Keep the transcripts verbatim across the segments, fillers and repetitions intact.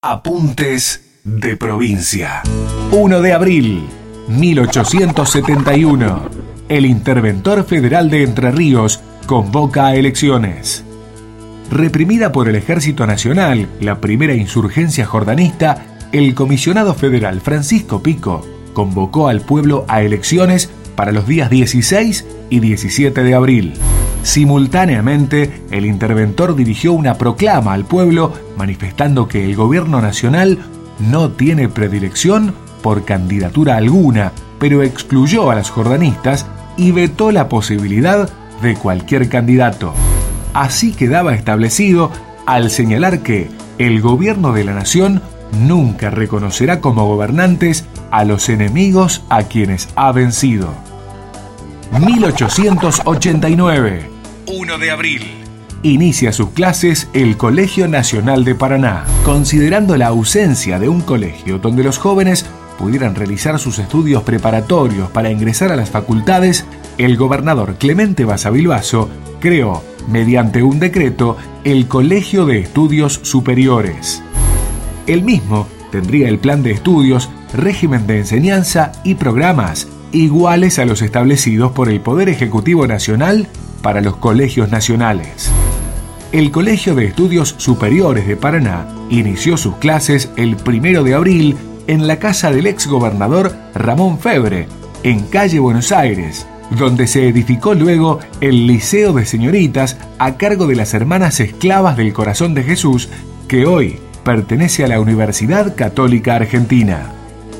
Apuntes de provincia. uno de abril, mil ochocientos setenta y uno. El Interventor Federal de Entre Ríos convoca a elecciones. Reprimida por el Ejército Nacional, la primera insurgencia jordanista, el comisionado federal Francisco Pico convocó al pueblo a elecciones para los días dieciséis y diecisiete de abril. Simultáneamente, el interventor dirigió una proclama al pueblo manifestando que el gobierno nacional no tiene predilección por candidatura alguna, pero excluyó a los jordanistas y vetó la posibilidad de cualquier candidato. Así quedaba establecido al señalar que el gobierno de la nación nunca reconocerá como gobernantes a los enemigos a quienes ha vencido. mil ochocientos ochenta y nueve. uno de abril. Inicia sus clases el Colegio Nacional de Paraná. Considerando la ausencia de un colegio donde los jóvenes pudieran realizar sus estudios preparatorios para ingresar a las facultades, el gobernador Clemente Basavilbaso creó, mediante un decreto, el Colegio de Estudios Superiores. El mismo tendría el plan de estudios, régimen de enseñanza y programas iguales a los establecidos por el Poder Ejecutivo Nacional para los colegios nacionales. El Colegio de Estudios Superiores de Paraná inició sus clases el primero de abril en la casa del exgobernador Ramón Febre, en calle Buenos Aires, donde se edificó luego el Liceo de Señoritas a cargo de las Hermanas Esclavas del Corazón de Jesús, que hoy pertenece a la Universidad Católica Argentina.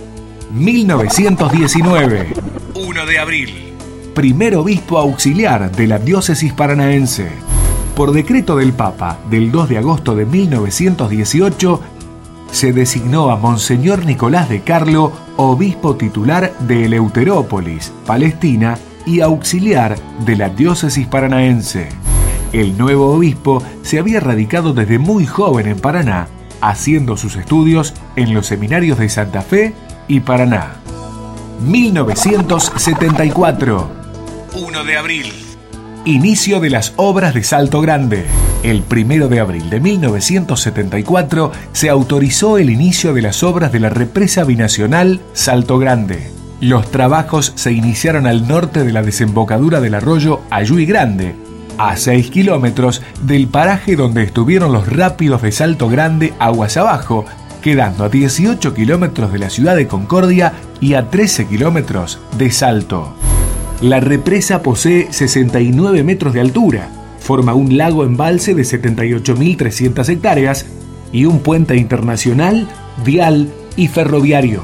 mil novecientos diecinueve. uno de abril. Primer obispo auxiliar de la diócesis paranaense. Por decreto del Papa del dos de agosto de mil novecientos dieciocho, se designó a Monseñor Nicolás de Carlo obispo titular de Eleuterópolis, Palestina, y auxiliar de la diócesis paranaense. El nuevo obispo se había radicado desde muy joven en Paraná, haciendo sus estudios en los seminarios de Santa Fe y Paraná. mil novecientos setenta y cuatro. uno de abril. Inicio de las obras de Salto Grande. El primero de abril de mil novecientos setenta y cuatro se autorizó el inicio de las obras de la represa binacional Salto Grande. Los trabajos se iniciaron al norte de la desembocadura del arroyo Ayuy Grande, a seis kilómetros del paraje donde estuvieron los rápidos de Salto Grande aguas abajo, quedando a dieciocho kilómetros de la ciudad de Concordia y a trece kilómetros de Salto. La represa posee sesenta y nueve metros de altura, forma un lago embalse de setenta y ocho mil trescientas hectáreas y un puente internacional, vial y ferroviario.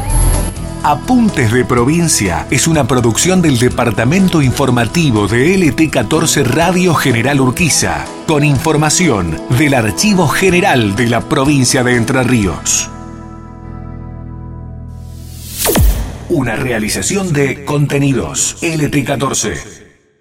Apuntes de Provincia es una producción del Departamento Informativo de L T catorce Radio General Urquiza, con información del Archivo General de la Provincia de Entre Ríos. Una realización de Contenidos L T catorce.